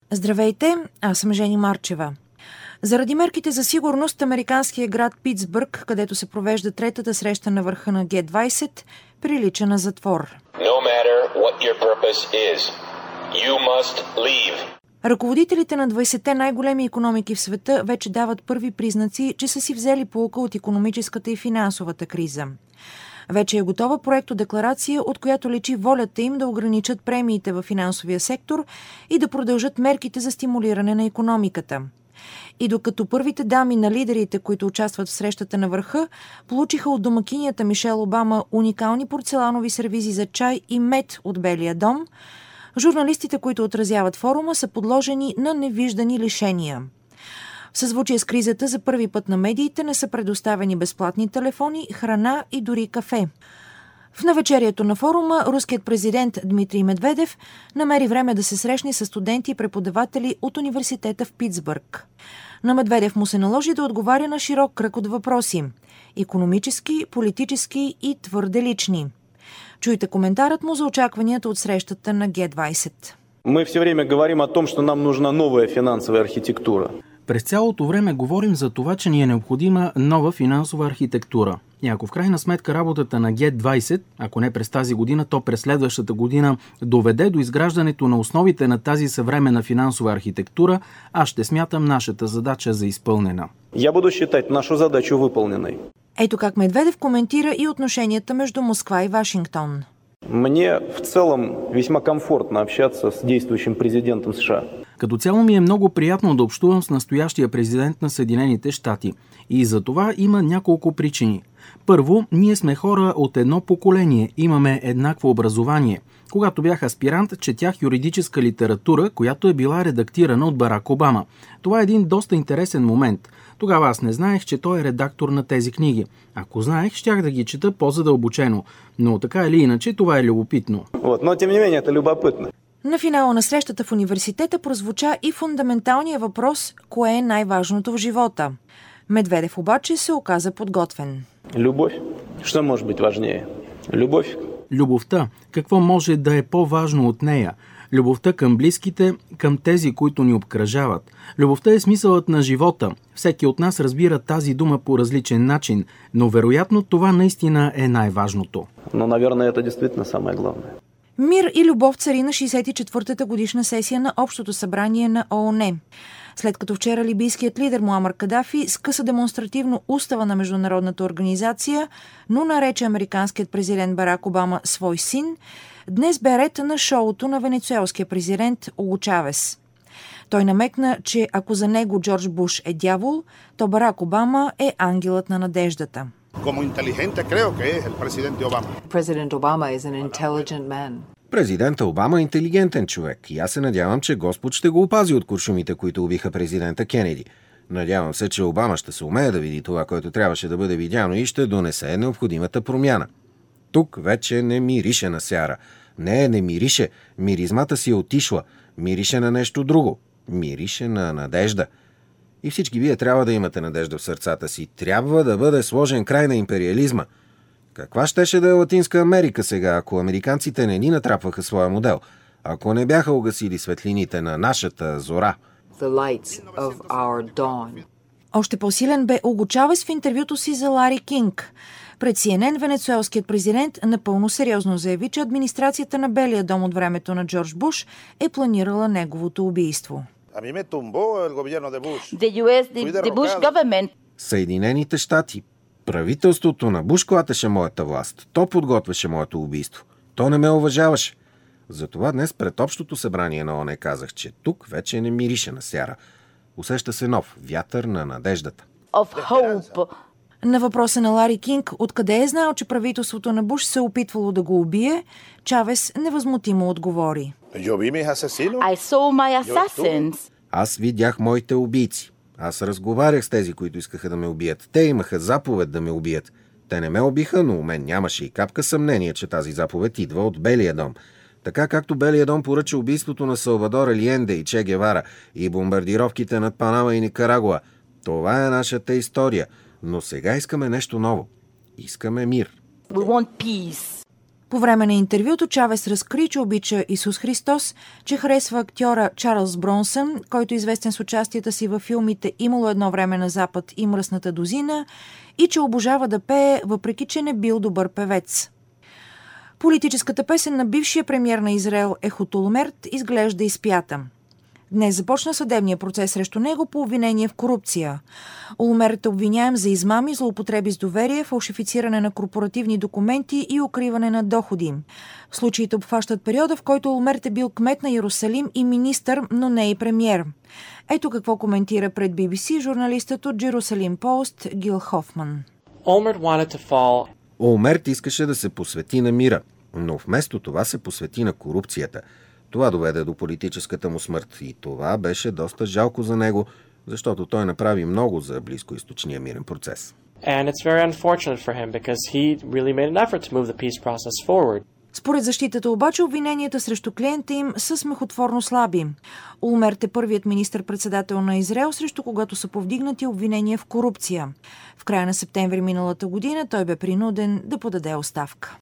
Здравейте, аз съм Жени Марчева. Заради мерките за сигурност, американският град Питсбърг, където се провежда третата среща на върха на Г-20, прилича на затвор. No matter what your purpose is, you must leave. Ръководителите на 20-те най-големи икономики в света вече дават първи признаци, че са си взели поука от икономическата и финансовата криза. Вече е готова проектодекларация, от която личи волята им да ограничат премиите във финансовия сектор и да продължат мерките за стимулиране на икономиката. И докато първите дами на лидерите, които участват в срещата на върха, получиха от домакинята Мишел Обама уникални порцеланови сервизи за чай и мед от Белия дом, журналистите, които отразяват форума, са подложени на невиждани лишения. В съзвучие с кризата за първи път на медиите не са предоставени безплатни телефони, храна и дори кафе. В навечерието на форума руският президент Дмитрий Медведев намери време да се срещне с студенти и преподаватели от университета в Питсбърг. На Медведев му се наложи да отговаря на широк кръг от въпроси – икономически, политически и твърде лични. Чуйте коментарът му за очакванията от срещата на Г-20. Мы все время говорим о том, что нам нужна новая финансовая архитектура. През цялото време говорим за това, че ни е необходима нова финансова архитектура. И ако в крайна сметка работата на Г-20, ако не през тази година, то през следващата година доведе до изграждането на основите на тази съвременна финансова архитектура, аз ще смятам нашата задача за изпълнена. Я буду считать нашу задачу выполненной. Ето как Медведев коментира и отношенията между Москва и Вашингтон. Мне в целом весьма комфортно общаться с действующим президентом США. Като цяло ми е много приятно да общувам с настоящия президент на Съединените щати. И за това има няколко причини. Първо, ние сме хора от едно поколение, имаме еднакво образование. Когато бях аспирант, четях юридическа литература, която е била редактирана от Барак Обама. Това е един доста интересен момент. Тогава аз не знаех, че той е редактор на тези книги. Ако знаех, щях да ги чета по-задълбочено. Но така или иначе, това е любопитно. Но тем не менее, это любопытно. На финала на срещата в университета прозвуча и фундаменталния въпрос – кое е най-важното в живота? Медведев обаче се оказа подготвен. Любовь. Что может быть важнее? Любовь. Любовта. Какво може да е по-важно от нея? Любовта към близките, към тези, които ни обкръжават. Любовта е смисълът на живота. Всеки от нас разбира тази дума по различен начин, но вероятно това наистина е най-важното. Но, наверное, это действительно самое главное. Мир и любов цари на 64-та годишна сесия на Общото събрание на ООН. След като вчера либийският лидер Муамар Кадафи скъса демонстративно устава на международната организация, но нарече американският президент Барак Обама свой син, днес бе ред на шоуто на венецуелския президент Уго Чавес. Той намекна, че ако за него Джордж Буш е дявол, то Барак Обама е ангелът на надеждата. Como inteligente creo que es el presidente Obama. President Obama is an intelligent man. Президента Обама е интелигентен човек и аз се надявам, че Господ ще го опази от куршумите, които убиха президента Кенеди. Надявам се, че Обама ще се умее да види това, което трябваше да бъде видяно и ще донесе необходимата промяна. Тук вече не мирише на сяра. Не мирише. Миризмата си е отишла. Мирише на нещо друго. Мирише на надежда. И всички вие трябва да имате надежда в сърцата си. Трябва да бъде сложен край на империализма. Каква щеше да е Латинска Америка сега, ако американците не ни натрапваха своя модел? Ако не бяха угасили светлините на нашата зора? Още по-силен бе Уго Чавес в интервюто си за Лари Кинг. Пред CNN венецуелският президент напълно сериозно заяви, че администрацията на Белия дом от времето на Джордж Буш е планирала неговото убийство. Съединените щати. Правителството на Буш клатеше моята власт. То подготвяше моето убийство. То не ме уважаваше. Затова днес пред Общото събрание на ООН казах, че тук вече не мирише на сяра. Усеща се нов вятър на надеждата. На въпроса на Лари Кинг, откъде е знал, че правителството на Буш се опитвало да го убие, Чавес невъзмутимо отговори. Аз видях моите убийци. Аз разговарях с тези, които искаха да ме убият. Те имаха заповед да ме убият. Те не ме убиха, но у мен нямаше и капка съмнение, че тази заповед идва от Белия дом. Така както Белия дом поръча убийството на Салвадор Алиенде и Че Гевара и бомбардировките над Панама и Никарагуа. Това е нашата история. Но сега искаме нещо ново. Искаме мир. По време на интервюто Чавес разкри, че обича Исус Христос, че харесва актьора Чарлз Бронсън, който е известен с участията си във филмите «Имало едно време на Запад» и «Мръсната дозина», и че обожава да пее, въпреки че не бил добър певец. Политическата песен на бившия премиер на Израел Ехуд Олмерт изглежда изпята. Днес започна съдебния процес срещу него по обвинение в корупция. Олмерт е обвиняем за измами, злоупотреби с доверие, фалшифициране на корпоративни документи и укриване на доходи. Случаите обхващат периода, в който Олмерт е бил кмет на Йерусалим и министър, но не и премиер. Ето какво коментира пред BBC журналистът от Jerusalem Post Гил Хофман. Олмерт искаше да се посвети на мира, но вместо това се посвети на корупцията. Това доведе до политическата му смърт и това беше доста жалко за него, защото той направи много за близкоизточния мирен процес. Според защитата обаче обвиненията срещу клиента им са смехотворно слаби. Олмерт е първият министър-председател на Израел, срещу когато са повдигнати обвинения в корупция. В края на септември миналата година той бе принуден да подаде оставка.